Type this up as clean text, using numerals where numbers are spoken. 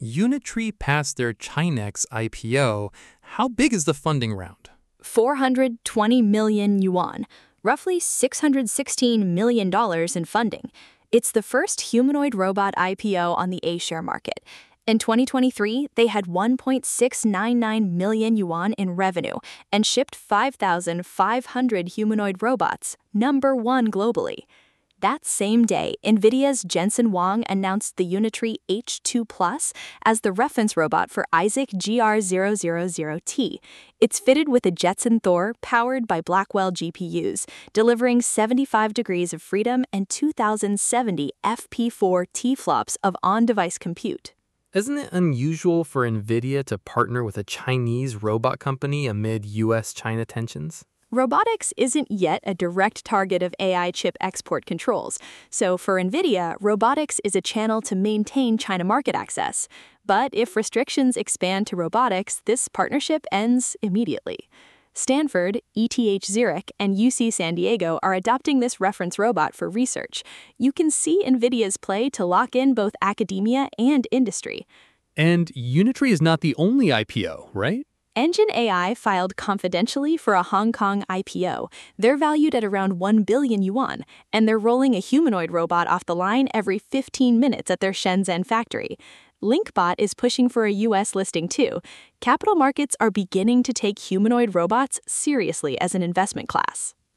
Unitree passed their Chinex IPO. How big is the funding round? 420 million yuan, roughly $616 million in funding. It's the first humanoid robot IPO on the A-share market. In 2023, they had 1.699 million yuan in revenue and shipped 5,500 humanoid robots, #1 globally. That same day, NVIDIA's Jensen Huang announced the Unitree H2 Plus as the reference robot for Isaac GR000T. It's fitted with a Jetson Thor powered by Blackwell GPUs, delivering 75 degrees of freedom and 2070 FP4 T-flops of on-device compute. Isn't it unusual for NVIDIA to partner with a Chinese robot company amid US-China tensions? Robotics isn't yet a direct target of AI chip export controls, so for NVIDIA, robotics is a channel to maintain China market access. But if restrictions expand to robotics, this partnership ends immediately. Stanford, ETH Zurich, and UC San Diego are adopting this reference robot for research. You can see NVIDIA's play to lock in both academia and industry. And Unitree is not the only IPO, right? Engine AI filed confidentially for a Hong Kong IPO. They're valued at around 1 billion yuan, and they're rolling a humanoid robot off the line every 15 minutes at their Shenzhen factory. LinkBot is pushing for a US listing too. Capital markets are beginning to take humanoid robots seriously as an investment class.